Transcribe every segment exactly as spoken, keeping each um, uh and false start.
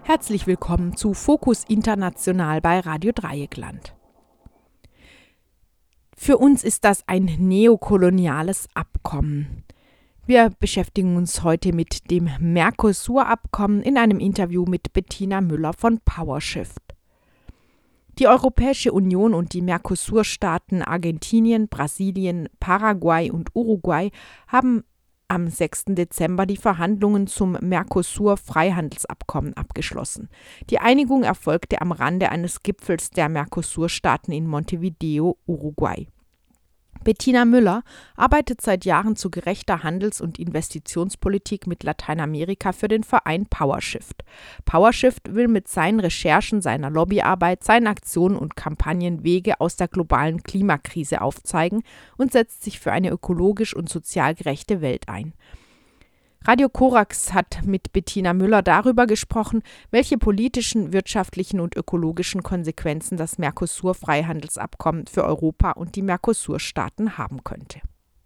Herzlich willkommen zu Fokus International bei Radio Dreieckland. Für uns ist das ein neokoloniales Abkommen. Wir beschäftigen uns heute mit dem Mercosur-Abkommen in einem Interview mit Bettina Müller von PowerShift. Die Europäische Union und die Mercosur-Staaten Argentinien, Brasilien, Paraguay und Uruguay haben am sechsten Dezember die Verhandlungen zum Mercosur-Freihandelsabkommen abgeschlossen. Die Einigung erfolgte am Rande eines Gipfels der Mercosur-Staaten in Montevideo, Uruguay. Bettina Müller arbeitet seit Jahren zu gerechter Handels- und Investitionspolitik mit Lateinamerika für den Verein PowerShift. PowerShift will mit seinen Recherchen, seiner Lobbyarbeit, seinen Aktionen und Kampagnen Wege aus der globalen Klimakrise aufzeigen und setzt sich für eine ökologisch und sozial gerechte Welt ein. Radio Korax hat mit Bettina Müller darüber gesprochen, welche politischen, wirtschaftlichen und ökologischen Konsequenzen das Mercosur-Freihandelsabkommen für Europa und die Mercosur-Staaten haben könnte.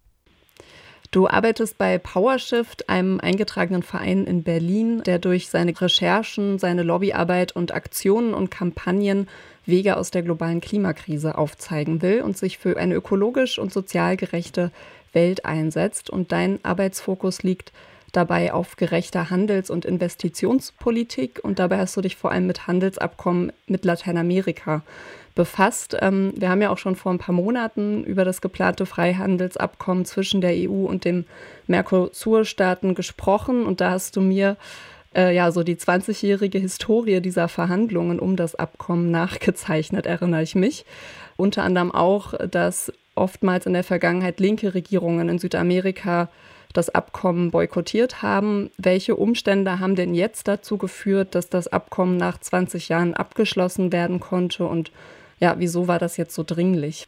Du arbeitest bei PowerShift, einem eingetragenen Verein in Berlin, der durch seine Recherchen, seine Lobbyarbeit und Aktionen und Kampagnen Wege aus der globalen Klimakrise aufzeigen will und sich für eine ökologisch und sozial gerechte Welt einsetzt. Und dein Arbeitsfokus liegt dabei auf gerechter Handels- und Investitionspolitik und dabei hast du dich vor allem mit Handelsabkommen mit Lateinamerika befasst. Ähm, wir haben ja auch schon vor ein paar Monaten über das geplante Freihandelsabkommen zwischen der E U und den Mercosur-Staaten gesprochen und da hast du mir äh, ja so die zwanzigjährige Historie dieser Verhandlungen um das Abkommen nachgezeichnet, erinnere ich mich. Unter anderem auch, dass oftmals in der Vergangenheit linke Regierungen in Südamerika das Abkommen boykottiert haben. Welche Umstände haben denn jetzt dazu geführt, dass das Abkommen nach zwanzig Jahren abgeschlossen werden konnte? Und ja, wieso war das jetzt so dringlich?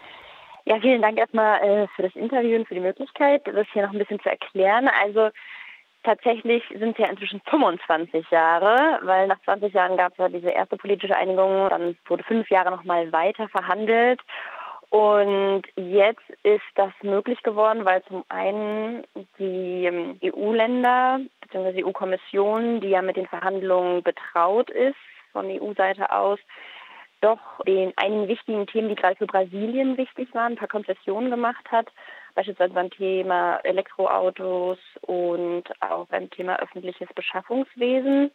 Ja, vielen Dank erstmal äh, für das Interview und für die Möglichkeit, das hier noch ein bisschen zu erklären. Also tatsächlich sind es ja inzwischen fünfundzwanzig Jahre, weil nach zwanzig Jahren gab es ja diese erste politische Einigung, dann wurde fünf Jahre nochmal weiter verhandelt. Und jetzt ist das möglich geworden, weil zum einen die E U-Länder bzw. die E U-Kommission, die ja mit den Verhandlungen betraut ist, von E U-Seite aus, doch den einigen wichtigen Themen, die gerade für Brasilien wichtig waren, ein paar Konzessionen gemacht hat, beispielsweise beim Thema Elektroautos und auch beim Thema öffentliches Beschaffungswesen,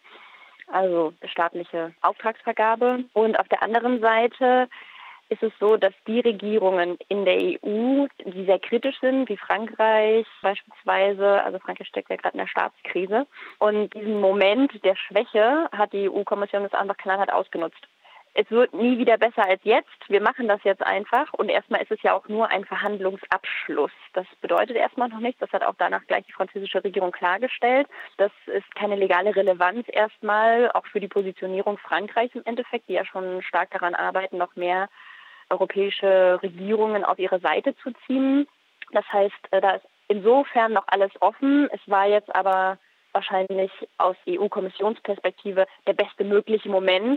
also staatliche Auftragsvergabe. Und auf der anderen Seite ist es so, dass die Regierungen in der E U, die sehr kritisch sind, wie Frankreich beispielsweise, also Frankreich steckt ja gerade in der Staatskrise, und diesen Moment der Schwäche hat die E U-Kommission das einfach knallhart ausgenutzt. Es wird nie wieder besser als jetzt. Wir machen das jetzt einfach und erstmal ist es ja auch nur ein Verhandlungsabschluss. Das bedeutet erstmal noch nichts. Das hat auch danach gleich die französische Regierung klargestellt. Das ist keine legale Relevanz erstmal, auch für die Positionierung Frankreichs im Endeffekt, die ja schon stark daran arbeiten, noch mehr europäische Regierungen auf ihre Seite zu ziehen. Das heißt, da ist insofern noch alles offen. Es war jetzt aber wahrscheinlich aus E U-Kommissionsperspektive der beste mögliche Moment,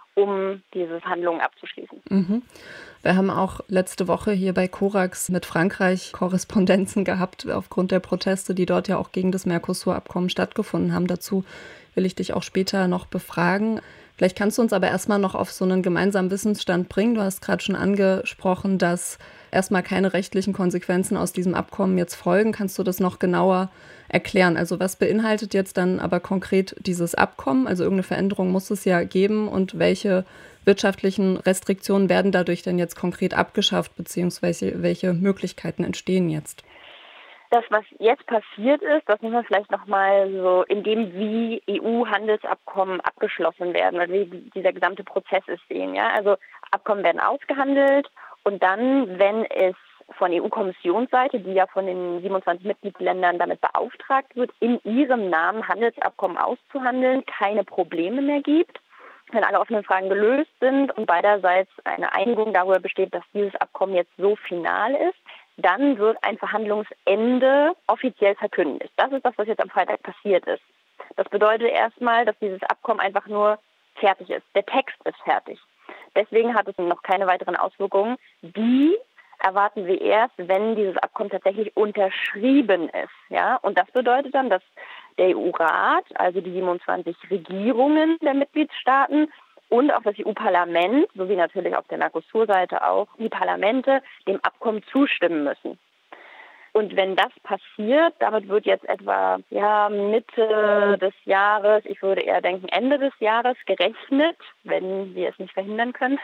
um diese Verhandlungen abzuschließen. Mhm. Wir haben auch letzte Woche hier bei Korax mit Frankreich Korrespondenzen gehabt, aufgrund der Proteste, die dort ja auch gegen das Mercosur-Abkommen stattgefunden haben. Dazu will ich dich auch später noch befragen. Vielleicht kannst du uns aber erstmal noch auf so einen gemeinsamen Wissensstand bringen. Du hast gerade schon angesprochen, dass erstmal keine rechtlichen Konsequenzen aus diesem Abkommen jetzt folgen. Kannst du das noch genauer erklären? Also was beinhaltet jetzt dann aber konkret dieses Abkommen? Also irgendeine Veränderung muss es ja geben und welche wirtschaftlichen Restriktionen werden dadurch denn jetzt konkret abgeschafft, beziehungsweise welche Möglichkeiten entstehen jetzt? Das, was jetzt passiert ist, das muss man vielleicht nochmal so in dem, wie E U-Handelsabkommen abgeschlossen werden, oder wie dieser gesamte Prozess ist, sehen. Ja? Also Abkommen werden ausgehandelt und dann, wenn es von E U-Kommissionsseite, die ja von den siebenundzwanzig Mitgliedsländern damit beauftragt wird, in ihrem Namen Handelsabkommen auszuhandeln, keine Probleme mehr gibt, wenn alle offenen Fragen gelöst sind und beiderseits eine Einigung darüber besteht, dass dieses Abkommen jetzt so final ist, dann wird ein Verhandlungsende offiziell verkündet. Das ist das, was jetzt am Freitag passiert ist. Das bedeutet erstmal, dass dieses Abkommen einfach nur fertig ist. Der Text ist fertig. Deswegen hat es noch keine weiteren Auswirkungen. Die erwarten wir erst, wenn dieses Abkommen tatsächlich unterschrieben ist. Ja? Und das bedeutet dann, dass der E U-Rat, also die siebenundzwanzig Regierungen der Mitgliedstaaten und auch das E U-Parlament, sowie natürlich auf der Mercosur-Seite auch die Parlamente, dem Abkommen zustimmen müssen. Und wenn das passiert, damit wird jetzt etwa ja, Mitte des Jahres, ich würde eher denken Ende des Jahres gerechnet, wenn wir es nicht verhindern können,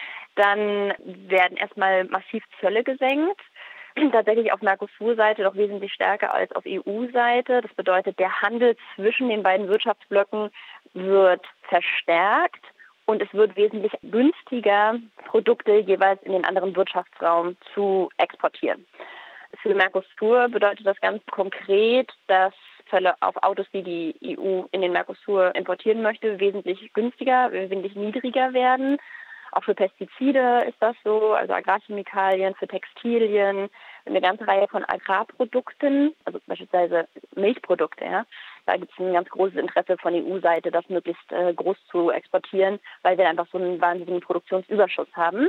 dann werden erstmal massiv Zölle gesenkt. Tatsächlich auf Mercosur-Seite doch wesentlich stärker als auf E U-Seite. Das bedeutet, der Handel zwischen den beiden Wirtschaftsblöcken wird verstärkt und es wird wesentlich günstiger, Produkte jeweils in den anderen Wirtschaftsraum zu exportieren. Für Mercosur bedeutet das ganz konkret, dass Zölle auf Autos, die die E U in den Mercosur importieren möchte, wesentlich günstiger, wesentlich niedriger werden. Auch für Pestizide ist das so, also Agrarchemikalien, für Textilien, eine ganze Reihe von Agrarprodukten, also beispielsweise Milchprodukte. Ja. Da gibt es ein ganz großes Interesse von E U-Seite, das möglichst äh, groß zu exportieren, weil wir einfach so einen wahnsinnigen Produktionsüberschuss haben.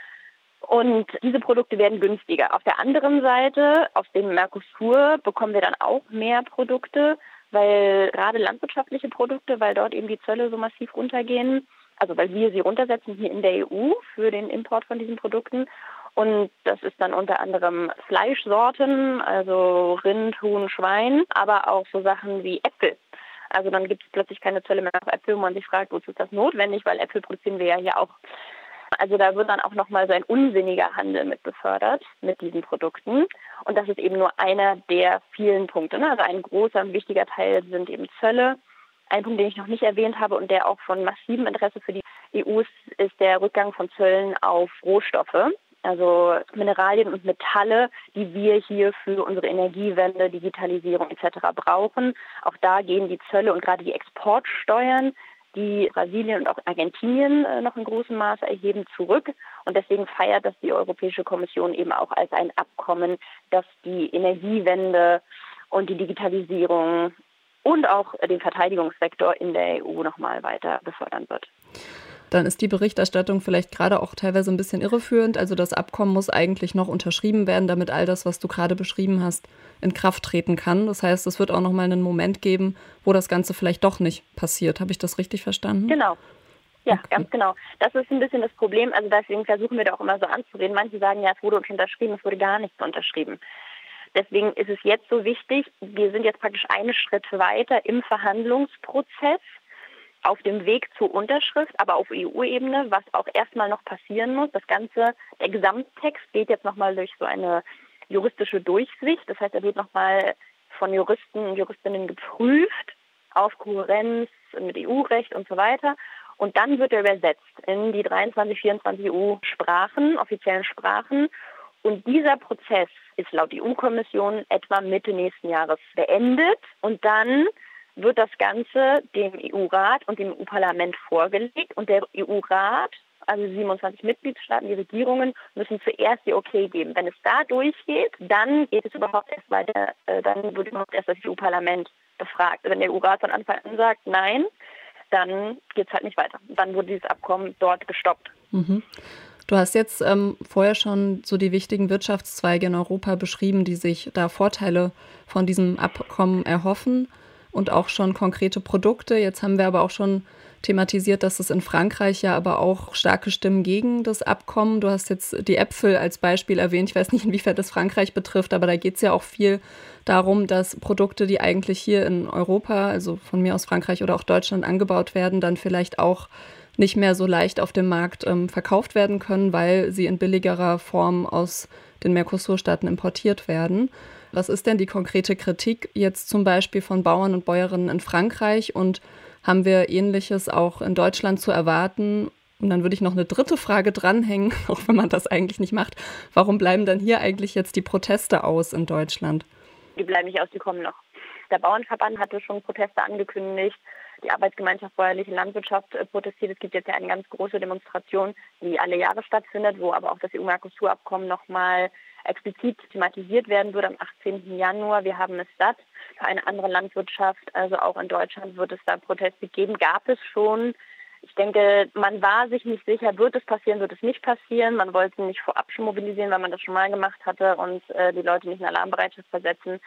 Und diese Produkte werden günstiger. Auf der anderen Seite, aus dem Mercosur, bekommen wir dann auch mehr Produkte, weil gerade landwirtschaftliche Produkte, weil dort eben die Zölle so massiv runtergehen, also weil wir sie runtersetzen hier in der E U für den Import von diesen Produkten. Und das ist dann unter anderem Fleischsorten, also Rind, Huhn, Schwein, aber auch so Sachen wie Äpfel. Also dann gibt es plötzlich keine Zölle mehr auf Äpfel, wo man sich fragt, wozu ist das notwendig, weil Äpfel produzieren wir ja hier auch. Also da wird dann auch nochmal so ein unsinniger Handel mit befördert mit diesen Produkten. Und das ist eben nur einer der vielen Punkte. Ne? Also ein großer und wichtiger Teil sind eben Zölle. Ein Punkt, den ich noch nicht erwähnt habe und der auch von massivem Interesse für die E U ist, ist der Rückgang von Zöllen auf Rohstoffe. Also Mineralien und Metalle, die wir hier für unsere Energiewende, Digitalisierung et cetera brauchen. Auch da gehen die Zölle und gerade die Exportsteuern, die Brasilien und auch Argentinien äh, noch in großem Maße erheben, zurück. Und deswegen feiert das die Europäische Kommission eben auch als ein Abkommen, das die Energiewende und die Digitalisierung und auch den Verteidigungssektor in der E U nochmal weiter befördern wird. Dann ist die Berichterstattung vielleicht gerade auch teilweise ein bisschen irreführend. Also das Abkommen muss eigentlich noch unterschrieben werden, damit all das, was du gerade beschrieben hast, in Kraft treten kann. Das heißt, es wird auch noch mal einen Moment geben, wo das Ganze vielleicht doch nicht passiert. Habe ich das richtig verstanden? Genau. Ja, okay. Ganz genau. Das ist ein bisschen das Problem. Also deswegen versuchen wir da auch immer so anzureden. Manche sagen, ja, es wurde uns unterschrieben, es wurde gar nichts unterschrieben. Deswegen ist es jetzt so wichtig, wir sind jetzt praktisch einen Schritt weiter im Verhandlungsprozess auf dem Weg zur Unterschrift, aber auf E U-Ebene, was auch erstmal noch passieren muss. Das Ganze, der Gesamttext geht jetzt nochmal durch so eine juristische Durchsicht. Das heißt, er wird nochmal von Juristen und Juristinnen geprüft auf Kohärenz mit E U-Recht und so weiter. Und dann wird er übersetzt in die dreiundzwanzig, vierundzwanzig E U-Sprachen, offiziellen Sprachen. Und dieser Prozess ist laut E U-Kommission etwa Mitte nächsten Jahres beendet. Und dann wird das Ganze dem E U-Rat und dem E U-Parlament vorgelegt. Und der E U-Rat, also siebenundzwanzig Mitgliedstaaten, die Regierungen, müssen zuerst die Okay geben. Wenn es da durchgeht, dann geht es überhaupt erst weiter, äh, dann wird überhaupt erst das E U-Parlament befragt. Wenn der E U-Rat von Anfang an sagt, nein, dann geht es halt nicht weiter. Dann wurde dieses Abkommen dort gestoppt. Mhm. Du hast jetzt ähm, vorher schon so die wichtigen Wirtschaftszweige in Europa beschrieben, die sich da Vorteile von diesem Abkommen erhoffen und auch schon konkrete Produkte. Jetzt haben wir aber auch schon thematisiert, dass es in Frankreich ja aber auch starke Stimmen gegen das Abkommen. Du hast jetzt die Äpfel als Beispiel erwähnt. Ich weiß nicht, inwiefern das Frankreich betrifft, aber da geht es ja auch viel darum, dass Produkte, die eigentlich hier in Europa, also von mir aus Frankreich oder auch Deutschland angebaut werden, dann vielleicht auch nicht mehr so leicht auf dem Markt ähm, verkauft werden können, weil sie in billigerer Form aus den Mercosur-Staaten importiert werden. Was ist denn die konkrete Kritik jetzt zum Beispiel von Bauern und Bäuerinnen in Frankreich und haben wir Ähnliches auch in Deutschland zu erwarten? Und dann würde ich noch eine dritte Frage dranhängen, auch wenn man das eigentlich nicht macht. Warum bleiben dann hier eigentlich jetzt die Proteste aus in Deutschland? Die bleiben nicht aus, die kommen noch. Der Bauernverband hatte schon Proteste angekündigt. Die Arbeitsgemeinschaft Bäuerliche Landwirtschaft protestiert. Es gibt jetzt ja eine ganz große Demonstration, die alle Jahre stattfindet, wo aber auch das E U-Mercosur-Abkommen nochmal explizit thematisiert werden wird am achtzehnten Januar. Wir haben es satt für eine andere Landwirtschaft. Also auch in Deutschland wird es da Proteste geben. Gab es schon. Ich denke, man war sich nicht sicher, wird es passieren, wird es nicht passieren. Man wollte nicht vorab schon mobilisieren, weil man das schon mal gemacht hatte und äh, die Leute nicht in Alarmbereitschaft versetzen.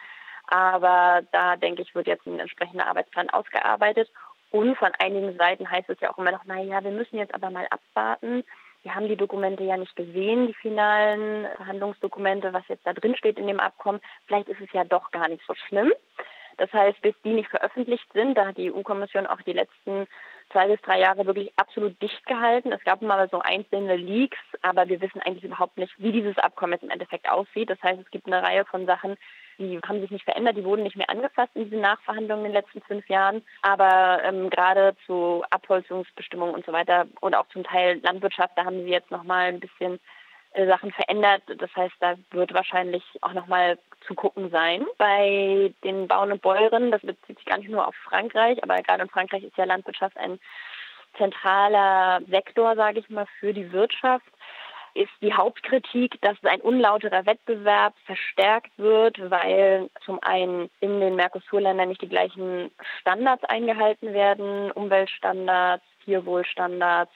Aber da, denke ich, wird jetzt ein entsprechender Arbeitsplan ausgearbeitet. Und von einigen Seiten heißt es ja auch immer noch, naja, wir müssen jetzt aber mal abwarten. Wir haben die Dokumente ja nicht gesehen, die finalen Verhandlungsdokumente, was jetzt da drin steht in dem Abkommen. Vielleicht ist es ja doch gar nicht so schlimm. Das heißt, bis die nicht veröffentlicht sind, da hat die E U-Kommission auch die letzten zwei bis drei Jahre wirklich absolut dicht gehalten. Es gab mal so einzelne Leaks, aber wir wissen eigentlich überhaupt nicht, wie dieses Abkommen jetzt im Endeffekt aussieht. Das heißt, es gibt eine Reihe von Sachen, die haben sich nicht verändert, die wurden nicht mehr angefasst in diesen Nachverhandlungen in den letzten fünf Jahren. Aber ähm, gerade zu Abholzungsbestimmungen und so weiter und auch zum Teil Landwirtschaft, da haben sie jetzt nochmal ein bisschen äh, Sachen verändert. Das heißt, da wird wahrscheinlich auch nochmal zu gucken sein. Bei den Bauern und Bäuerinnen, das bezieht sich gar nicht nur auf Frankreich, aber gerade in Frankreich ist ja Landwirtschaft ein zentraler Sektor, sage ich mal, für die Wirtschaft, ist die Hauptkritik, dass ein unlauterer Wettbewerb verstärkt wird, weil zum einen in den Mercosur-Ländern nicht die gleichen Standards eingehalten werden, Umweltstandards, Tierwohlstandards,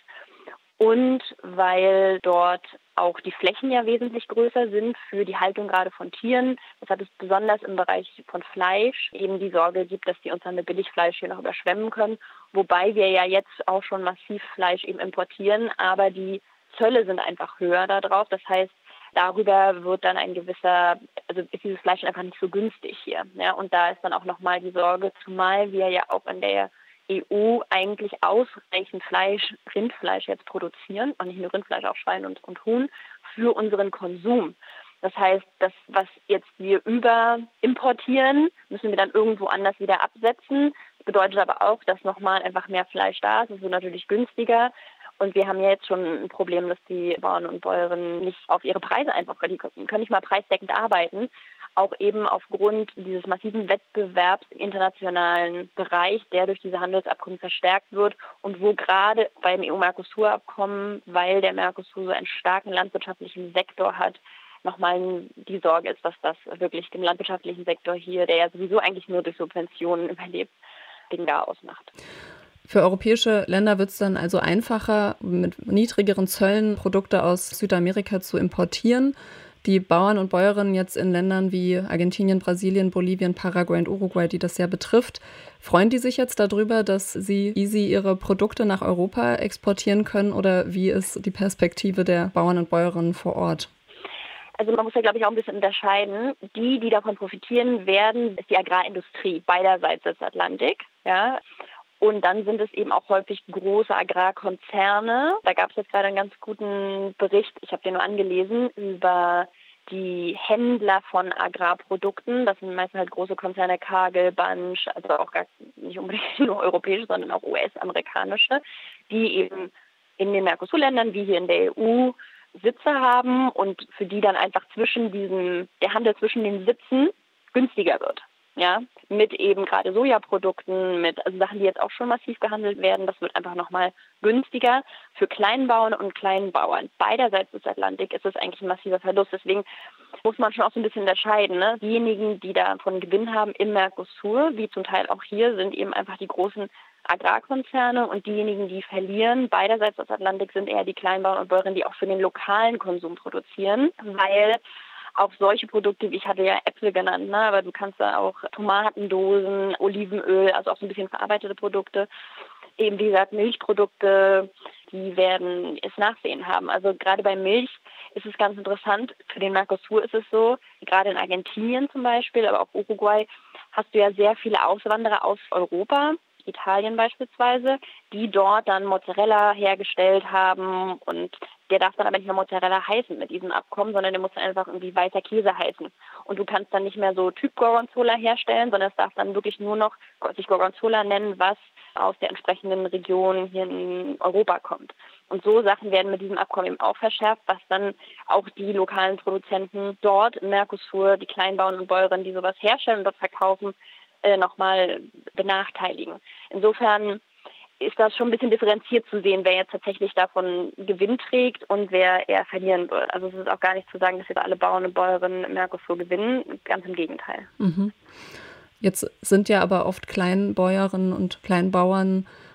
und weil dort auch die Flächen ja wesentlich größer sind für die Haltung gerade von Tieren. Deshalb ist besonders im Bereich von Fleisch eben die Sorge gibt, dass die uns dann mit Billigfleisch hier noch überschwemmen können. Wobei wir ja jetzt auch schon massiv Fleisch eben importieren, aber die Zölle sind einfach höher darauf. Das heißt, darüber wird dann ein gewisser, also ist dieses Fleisch einfach nicht so günstig hier. Ja, und da ist dann auch nochmal die Sorge, zumal wir ja auch in der E U eigentlich ausreichend Fleisch, Rindfleisch jetzt produzieren, und nicht nur Rindfleisch, auch Schwein und, und Huhn, für unseren Konsum. Das heißt, das, was jetzt wir über importieren, müssen wir dann irgendwo anders wieder absetzen. Das bedeutet aber auch, dass nochmal einfach mehr Fleisch da ist. Das wird natürlich günstiger. Und wir haben ja jetzt schon ein Problem, dass die Bauern und Bäuerinnen nicht auf ihre Preise einfach, die können nicht mal preisdeckend arbeiten, auch eben aufgrund dieses massiven Wettbewerbs im internationalen Bereich, der durch diese Handelsabkommen verstärkt wird und wo gerade beim E U-Mercosur-Abkommen, weil der Mercosur so einen starken landwirtschaftlichen Sektor hat, nochmal die Sorge ist, dass das wirklich dem landwirtschaftlichen Sektor hier, der ja sowieso eigentlich nur durch Subventionen überlebt, den Chaos macht. Für europäische Länder wird es dann also einfacher, mit niedrigeren Zöllen Produkte aus Südamerika zu importieren. Die Bauern und Bäuerinnen jetzt in Ländern wie Argentinien, Brasilien, Bolivien, Paraguay und Uruguay, die das ja betrifft, freuen die sich jetzt darüber, dass sie easy ihre Produkte nach Europa exportieren können? Oder wie ist die Perspektive der Bauern und Bäuerinnen vor Ort? Also man muss ja, glaube ich, auch ein bisschen unterscheiden. Die, die davon profitieren werden, ist die Agrarindustrie beiderseits des Atlantik. Ja. Und dann sind es eben auch häufig große Agrarkonzerne. Da gab es jetzt gerade einen ganz guten Bericht, ich habe den nur angelesen, über die Händler von Agrarprodukten. Das sind meistens halt große Konzerne, Cargill, Bunch, also auch gar nicht unbedingt nur europäische, sondern auch U S-amerikanische, die eben in den Mercosur-Ländern wie hier in der E U Sitze haben und für die dann einfach zwischen diesem, der Handel zwischen den Sitzen günstiger wird. Ja, mit eben gerade Sojaprodukten, mit also Sachen, die jetzt auch schon massiv gehandelt werden. Das wird einfach nochmal günstiger für Kleinbauern und Kleinbauern. Beiderseits des Atlantik ist es eigentlich ein massiver Verlust. Deswegen muss man schon auch so ein bisschen unterscheiden. Ne? Diejenigen, die davon Gewinn haben im Mercosur, wie zum Teil auch hier, sind eben einfach die großen Agrarkonzerne, und diejenigen, die verlieren, beiderseits des Atlantik, sind eher die Kleinbauern und Bäuerinnen, die auch für den lokalen Konsum produzieren, weil auch solche Produkte, wie ich hatte ja Äpfel genannt, ne? Aber du kannst da auch Tomatendosen, Olivenöl, also auch so ein bisschen verarbeitete Produkte, eben wie gesagt Milchprodukte, die werden es Nachsehen haben. Also gerade bei Milch ist es ganz interessant. Für den Mercosur ist es so, gerade in Argentinien zum Beispiel, aber auch Uruguay, hast du ja sehr viele Auswanderer aus Europa, Italien beispielsweise, die dort dann Mozzarella hergestellt haben, und der darf dann aber nicht mehr Mozzarella heißen mit diesem Abkommen, sondern der muss dann einfach irgendwie weißer Käse heißen. Und du kannst dann nicht mehr so Typ Gorgonzola herstellen, sondern es darf dann wirklich nur noch sich Gorgonzola nennen, was aus der entsprechenden Region hier in Europa kommt. Und so Sachen werden mit diesem Abkommen eben auch verschärft, was dann auch die lokalen Produzenten dort im Mercosur, die Kleinbauern und Bäuerinnen, die sowas herstellen und dort verkaufen, äh, nochmal benachteiligen. Insofern ist das schon ein bisschen differenziert zu sehen, wer jetzt tatsächlich davon Gewinn trägt und wer eher verlieren wird. Also es ist auch gar nicht zu sagen, dass jetzt alle Bauern und Bäuerinnen im Mercosur gewinnen, ganz im Gegenteil. Mhm. Jetzt sind ja aber oft Kleinbäuerinnen und Kleinbauern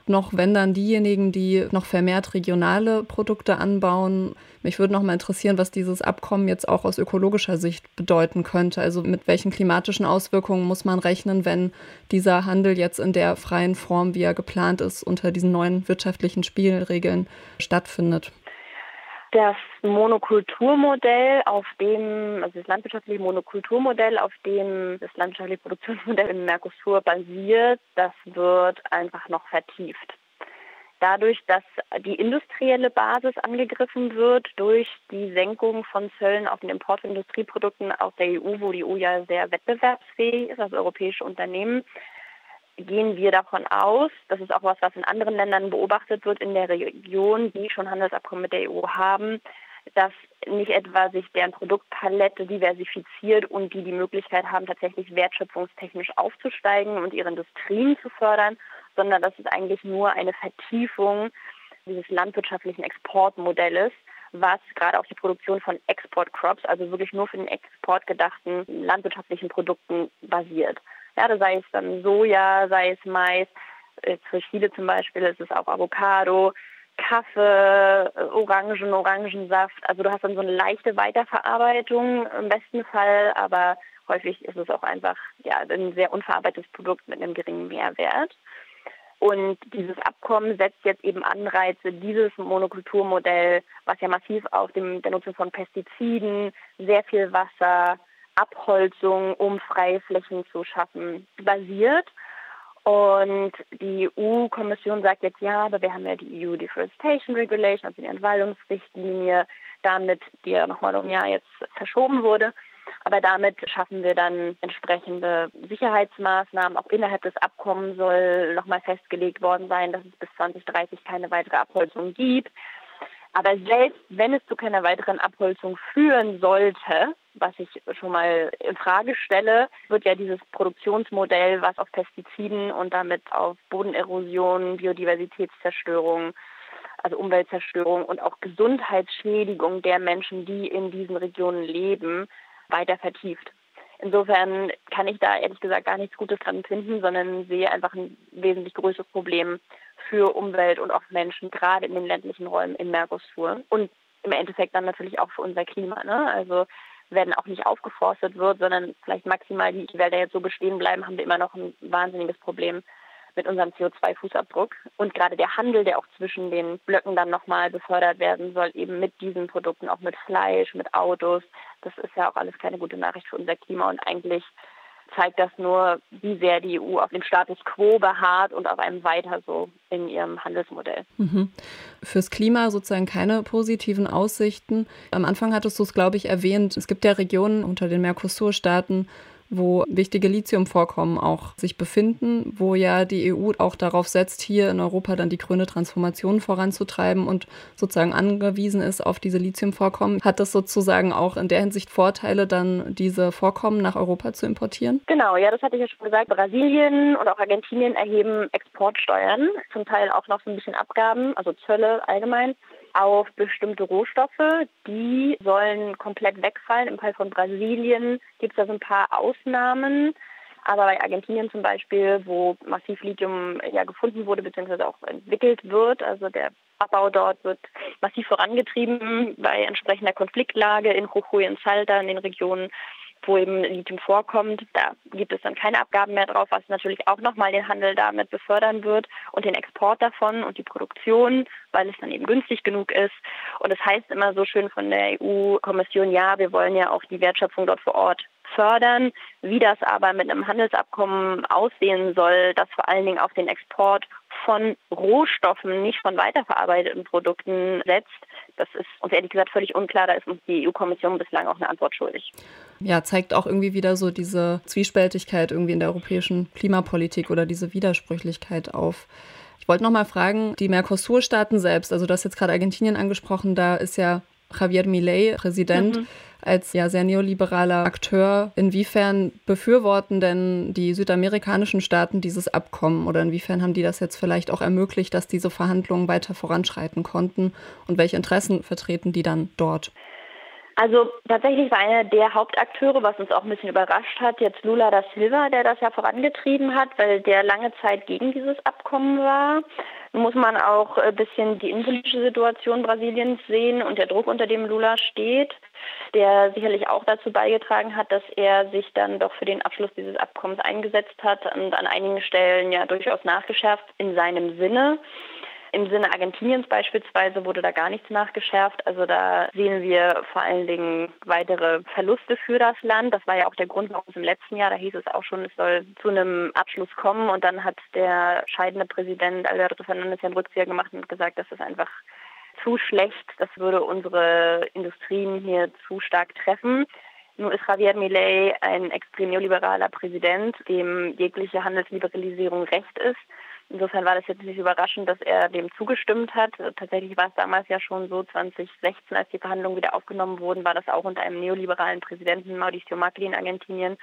noch, wenn dann diejenigen, die noch vermehrt regionale Produkte anbauen. Mich würde noch mal interessieren, was dieses Abkommen jetzt auch aus ökologischer Sicht bedeuten könnte. Also mit welchen klimatischen Auswirkungen muss man rechnen, wenn dieser Handel jetzt in der freien Form, wie er geplant ist, unter diesen neuen wirtschaftlichen Spielregeln stattfindet? Das Monokulturmodell, auf dem, also das landwirtschaftliche Monokulturmodell, auf dem das landwirtschaftliche Produktionsmodell im Mercosur basiert, das wird einfach noch vertieft. Dadurch, dass die industrielle Basis angegriffen wird durch die Senkung von Zöllen auf den Import von Industrieprodukten aus der E U, wo die E U ja sehr wettbewerbsfähig ist als europäische Unternehmen, gehen wir davon aus, das ist auch was, was in anderen Ländern beobachtet wird in der Region, die schon Handelsabkommen mit der E U haben, dass nicht etwa sich deren Produktpalette diversifiziert und die die Möglichkeit haben, tatsächlich wertschöpfungstechnisch aufzusteigen und ihre Industrien zu fördern, sondern dass es eigentlich nur eine Vertiefung dieses landwirtschaftlichen Exportmodells, was gerade auf die Produktion von Export-Crops, also wirklich nur für den Export gedachten landwirtschaftlichen Produkten basiert. Ja, da sei es dann Soja, sei es Mais, für Chile zum Beispiel ist es auch Avocado, Kaffee, Orangen, Orangensaft. Also du hast dann so eine leichte Weiterverarbeitung im besten Fall, aber häufig ist es auch einfach ja, ein sehr unverarbeitetes Produkt mit einem geringen Mehrwert. Und dieses Abkommen setzt jetzt eben Anreize, dieses Monokulturmodell, was ja massiv auf dem, der Nutzung von Pestiziden, sehr viel Wasser, Abholzung, um freie Flächen zu schaffen, basiert. Und die E U-Kommission sagt jetzt, ja, aber wir haben ja die E U Deforestation Regulation, also die Entwaldungsrichtlinie, damit, die ja nochmal um ein Jahr jetzt verschoben wurde. Aber damit schaffen wir dann entsprechende Sicherheitsmaßnahmen. Auch innerhalb des Abkommens soll nochmal festgelegt worden sein, dass es bis zwanzig dreißig keine weitere Abholzung gibt. Aber selbst wenn es zu keiner weiteren Abholzung führen sollte, was ich schon mal in Frage stelle, wird ja dieses Produktionsmodell, was auf Pestiziden und damit auf Bodenerosion, Biodiversitätszerstörung, also Umweltzerstörung und auch Gesundheitsschädigung der Menschen, die in diesen Regionen leben, weiter vertieft. Insofern kann ich da ehrlich gesagt gar nichts Gutes dran finden, sondern sehe einfach ein wesentlich größeres Problem für Umwelt und auch Menschen, gerade in den ländlichen Räumen im Mercosur und im Endeffekt dann natürlich auch für unser Klima. Ne? Also wenn auch nicht aufgeforstet wird, sondern vielleicht maximal die Wälder jetzt so bestehen bleiben, haben wir immer noch ein wahnsinniges Problem mit unserem C O zwei Fußabdruck. Und gerade der Handel, der auch zwischen den Blöcken dann nochmal befördert werden soll, eben mit diesen Produkten, auch mit Fleisch, mit Autos, das ist ja auch alles keine gute Nachricht für unser Klima. Und eigentlich zeigt das nur, wie sehr die E U auf dem Status quo beharrt und auf einem weiter so in ihrem Handelsmodell. Mhm. Fürs Klima sozusagen keine positiven Aussichten. Am Anfang hattest du es, glaube ich, erwähnt, es gibt ja Regionen unter den Mercosur-Staaten, wo wichtige Lithiumvorkommen auch sich befinden, wo ja die E U auch darauf setzt, hier in Europa dann die grüne Transformation voranzutreiben und sozusagen angewiesen ist auf diese Lithiumvorkommen. Hat das sozusagen auch in der Hinsicht Vorteile, dann diese Vorkommen nach Europa zu importieren? Genau, ja, das hatte ich ja schon gesagt. Brasilien und auch Argentinien erheben Exportsteuern, zum Teil auch noch so ein bisschen Abgaben, also Zölle allgemein, auf bestimmte Rohstoffe. Die sollen komplett wegfallen. Im Fall von Brasilien gibt es da so ein paar Ausnahmen. Aber bei Argentinien zum Beispiel, wo massiv Lithium ja gefunden wurde bzw. auch entwickelt wird, also der Abbau dort wird massiv vorangetrieben bei entsprechender Konfliktlage in Jujuy und Salta, in den Regionen, wo eben Lithium vorkommt. Da gibt es dann keine Abgaben mehr drauf, was natürlich auch nochmal den Handel damit befördern wird und den Export davon und die Produktion, weil es dann eben günstig genug ist. Und es heißt immer so schön von der E U-Kommission, ja, wir wollen ja auch die Wertschöpfung dort vor Ort fördern. Wie das aber mit einem Handelsabkommen aussehen soll, das vor allen Dingen auf den Export von Rohstoffen, nicht von weiterverarbeiteten Produkten setzt, das ist uns ehrlich gesagt völlig unklar. Da ist uns die E U-Kommission bislang auch eine Antwort schuldig. Ja, zeigt auch irgendwie wieder so diese Zwiespältigkeit irgendwie in der europäischen Klimapolitik oder diese Widersprüchlichkeit auf. Ich wollte noch mal fragen, die Mercosur-Staaten selbst, also du hast jetzt gerade Argentinien angesprochen, da ist ja Javier Milei Präsident, mhm. als ja sehr neoliberaler Akteur. Inwiefern befürworten denn die südamerikanischen Staaten dieses Abkommen oder inwiefern haben die das jetzt vielleicht auch ermöglicht, dass diese Verhandlungen weiter voranschreiten konnten und welche Interessen vertreten die dann dort? Also tatsächlich war einer der Hauptakteure, was uns auch ein bisschen überrascht hat, jetzt Lula da Silva, der das ja vorangetrieben hat, weil der lange Zeit gegen dieses Abkommen war. Nun muss man auch ein bisschen die innenpolitische Situation Brasiliens sehen und der Druck, unter dem Lula steht, der sicherlich auch dazu beigetragen hat, dass er sich dann doch für den Abschluss dieses Abkommens eingesetzt hat und an einigen Stellen ja durchaus nachgeschärft in seinem Sinne. Im Sinne Argentiniens beispielsweise wurde da gar nichts nachgeschärft. Also da sehen wir vor allen Dingen weitere Verluste für das Land. Das war ja auch der Grund, warum es im letzten Jahr, da hieß es auch schon, es soll zu einem Abschluss kommen. Und dann hat der scheidende Präsident Alberto Fernandes ja einen Rückzieher gemacht und gesagt, das ist einfach zu schlecht. Das würde unsere Industrien hier zu stark treffen. Nun ist Javier Milei ein extrem neoliberaler Präsident, dem jegliche Handelsliberalisierung recht ist. Insofern war das jetzt nicht überraschend, dass er dem zugestimmt hat. Tatsächlich war es damals ja schon so, zwanzig sechzehn, als die Verhandlungen wieder aufgenommen wurden, war das auch unter einem neoliberalen Präsidenten, Mauricio Macri in Argentinien.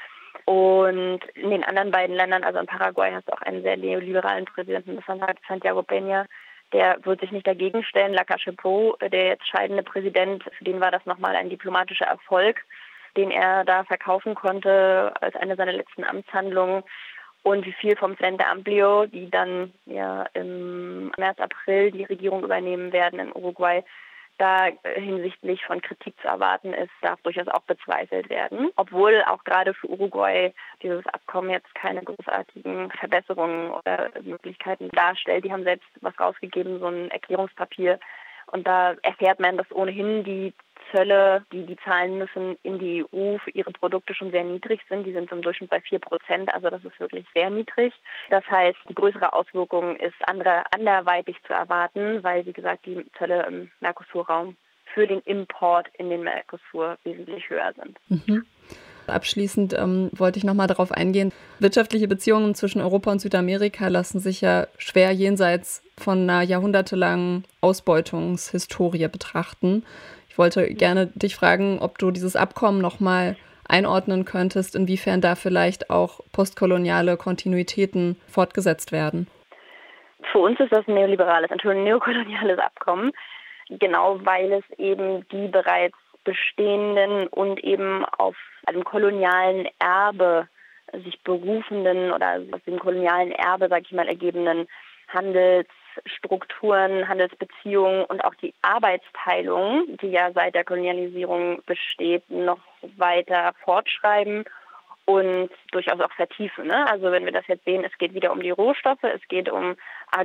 Und in den anderen beiden Ländern, also in Paraguay, hast du auch einen sehr neoliberalen Präsidenten, das war Santiago Peña. Der wird sich nicht dagegen stellen. Lacalle Pou, der jetzt scheidende Präsident, für den war das nochmal ein diplomatischer Erfolg, den er da verkaufen konnte als eine seiner letzten Amtshandlungen. Und wie viel vom Frente Amplio, die dann ja im März, April die Regierung übernehmen werden in Uruguay, da hinsichtlich von Kritik zu erwarten ist, darf durchaus auch bezweifelt werden. Obwohl auch gerade für Uruguay dieses Abkommen jetzt keine großartigen Verbesserungen oder Möglichkeiten darstellt. Die haben selbst was rausgegeben, so ein Erklärungspapier. Und da erfährt man, dass ohnehin die Zölle, die die zahlen müssen in die E U für ihre Produkte schon sehr niedrig sind. Die sind im Durchschnitt bei vier Prozent, also das ist wirklich sehr niedrig. Das heißt, die größere Auswirkung ist andere, anderweitig zu erwarten, weil, wie gesagt, die Zölle im Mercosur-Raum für den Import in den Mercosur wesentlich höher sind. Mhm. Abschließend ähm, wollte ich noch mal darauf eingehen. Wirtschaftliche Beziehungen zwischen Europa und Südamerika lassen sich ja schwer jenseits von einer jahrhundertelangen Ausbeutungshistorie betrachten. Ich wollte gerne dich fragen, ob du dieses Abkommen noch mal einordnen könntest, inwiefern da vielleicht auch postkoloniale Kontinuitäten fortgesetzt werden. Für uns ist das ein neoliberales, ein neokoloniales Abkommen, genau weil es eben die bereits bestehenden und eben auf einem kolonialen Erbe sich berufenden oder aus dem kolonialen Erbe, sage ich mal, ergebenden Handelsstrukturen, Handelsbeziehungen und auch die Arbeitsteilung, die ja seit der Kolonialisierung besteht, noch weiter fortschreiben und durchaus auch vertiefen. Ne? Also wenn wir das jetzt sehen, es geht wieder um die Rohstoffe, es geht um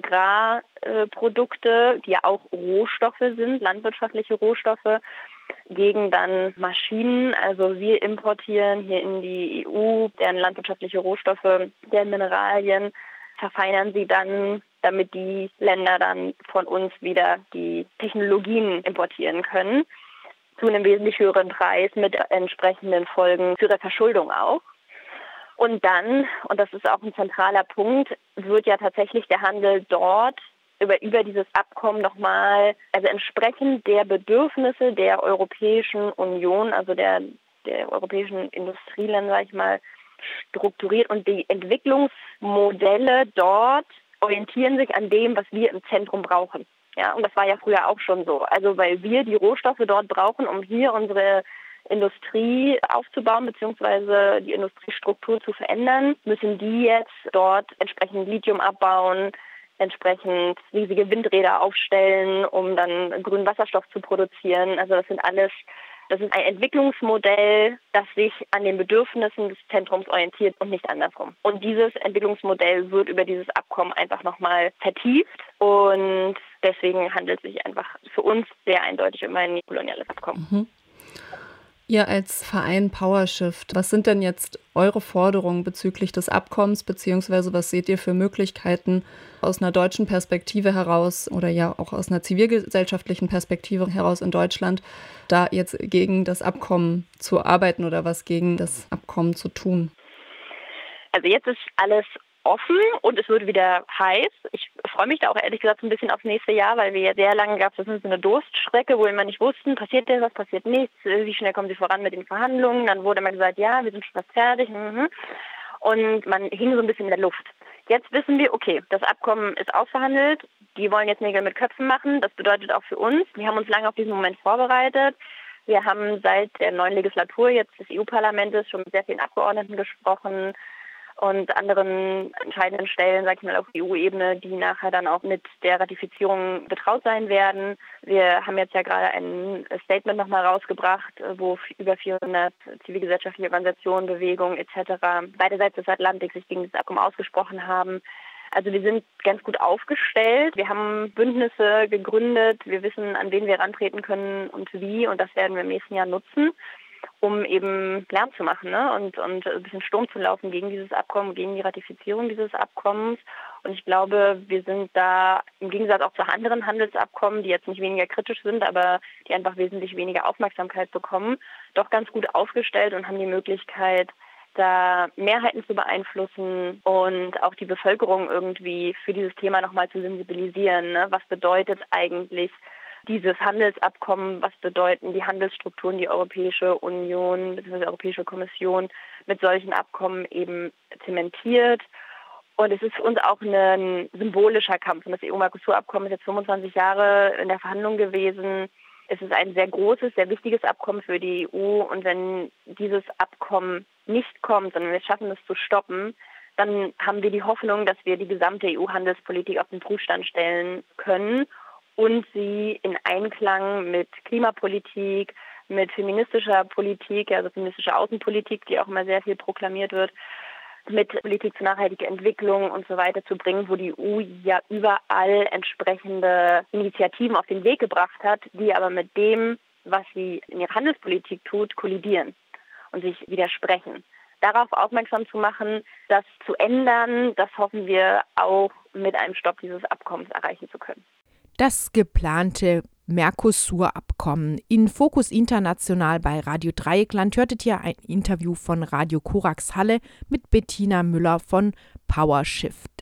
Agrarprodukte, die ja auch Rohstoffe sind, landwirtschaftliche Rohstoffe, gegen dann Maschinen. Also wir importieren hier in die E U deren landwirtschaftliche Rohstoffe, deren Mineralien, verfeinern sie dann, damit die Länder dann von uns wieder die Technologien importieren können, zu einem wesentlich höheren Preis mit entsprechenden Folgen für ihre Verschuldung auch. Und dann, und das ist auch ein zentraler Punkt, wird ja tatsächlich der Handel dort über, über dieses Abkommen nochmal, also entsprechend der Bedürfnisse der Europäischen Union, also der, der europäischen Industrieländer, sag ich mal, strukturiert. Und die Entwicklungsmodelle dort orientieren sich an dem, was wir im Zentrum brauchen. Ja, und das war ja früher auch schon so. Also weil wir die Rohstoffe dort brauchen, um hier unsere Industrie aufzubauen bzw. die Industriestruktur zu verändern, müssen die jetzt dort entsprechend Lithium abbauen, entsprechend riesige Windräder aufstellen, um dann grünen Wasserstoff zu produzieren. Also das sind alles, das ist ein Entwicklungsmodell, das sich an den Bedürfnissen des Zentrums orientiert und nicht andersrum. Und dieses Entwicklungsmodell wird über dieses Abkommen einfach nochmal vertieft und deswegen handelt es sich einfach für uns sehr eindeutig um ein koloniales Abkommen. Mhm. Ihr als Verein PowerShift, was sind denn jetzt eure Forderungen bezüglich des Abkommens, beziehungsweise was seht ihr für Möglichkeiten aus einer deutschen Perspektive heraus oder ja auch aus einer zivilgesellschaftlichen Perspektive heraus in Deutschland, da jetzt gegen das Abkommen zu arbeiten oder was gegen das Abkommen zu tun? Also jetzt ist alles offen und es wird wieder heiß. Ich freue mich da auch ehrlich gesagt ein bisschen aufs nächste Jahr, weil wir ja sehr lange gab es so eine Durststrecke, wo wir immer nicht wussten, passiert denn was, passiert nichts, wie schnell kommen sie voran mit den Verhandlungen. Dann wurde immer gesagt, ja, wir sind schon fast fertig. Und man hing so ein bisschen in der Luft. Jetzt wissen wir, okay, das Abkommen ist ausverhandelt, die wollen jetzt Nägel mit Köpfen machen. Das bedeutet auch für uns, wir haben uns lange auf diesen Moment vorbereitet. Wir haben seit der neuen Legislatur jetzt des E U-Parlaments schon mit sehr vielen Abgeordneten gesprochen und anderen entscheidenden Stellen, sag ich mal, auf E U-Ebene, die nachher dann auch mit der Ratifizierung betraut sein werden. Wir haben jetzt ja gerade ein Statement nochmal rausgebracht, wo über vierhundert zivilgesellschaftliche Organisationen, Bewegungen et cetera beide Seiten des Atlantiks sich gegen das Abkommen ausgesprochen haben. Also wir sind ganz gut aufgestellt. Wir haben Bündnisse gegründet. Wir wissen, an wen wir rantreten können und wie. Und das werden wir im nächsten Jahr nutzen, um eben Lärm zu machen, ne? und, und ein bisschen Sturm zu laufen gegen dieses Abkommen, gegen die Ratifizierung dieses Abkommens. Und ich glaube, wir sind da im Gegensatz auch zu anderen Handelsabkommen, die jetzt nicht weniger kritisch sind, aber die einfach wesentlich weniger Aufmerksamkeit bekommen, doch ganz gut aufgestellt und haben die Möglichkeit, da Mehrheiten zu beeinflussen und auch die Bevölkerung irgendwie für dieses Thema nochmal zu sensibilisieren. Ne? Was bedeutet eigentlich dieses Handelsabkommen? Was bedeuten die Handelsstrukturen, die Europäische Union bzw. die Europäische Kommission mit solchen Abkommen eben zementiert? Und es ist für uns auch ein symbolischer Kampf. Und das E U-Mercosur-Abkommen ist jetzt fünfundzwanzig Jahre in der Verhandlung gewesen. Es ist ein sehr großes, sehr wichtiges Abkommen für die E U. Und wenn dieses Abkommen nicht kommt, sondern wir schaffen es zu stoppen, dann haben wir die Hoffnung, dass wir die gesamte E U-Handelspolitik auf den Prüfstand stellen können und sie in Einklang mit Klimapolitik, mit feministischer Politik, also feministischer Außenpolitik, die auch immer sehr viel proklamiert wird, mit Politik zur nachhaltigen Entwicklung und so weiter zu bringen, wo die E U ja überall entsprechende Initiativen auf den Weg gebracht hat, die aber mit dem, was sie in ihrer Handelspolitik tut, kollidieren und sich widersprechen. Darauf aufmerksam zu machen, das zu ändern, das hoffen wir auch mit einem Stopp dieses Abkommens erreichen zu können. Das geplante Mercosur-Abkommen. In Fokus International bei Radio Dreieckland hörtet ihr ein Interview von Radio Korax Halle mit Bettina Müller von PowerShift.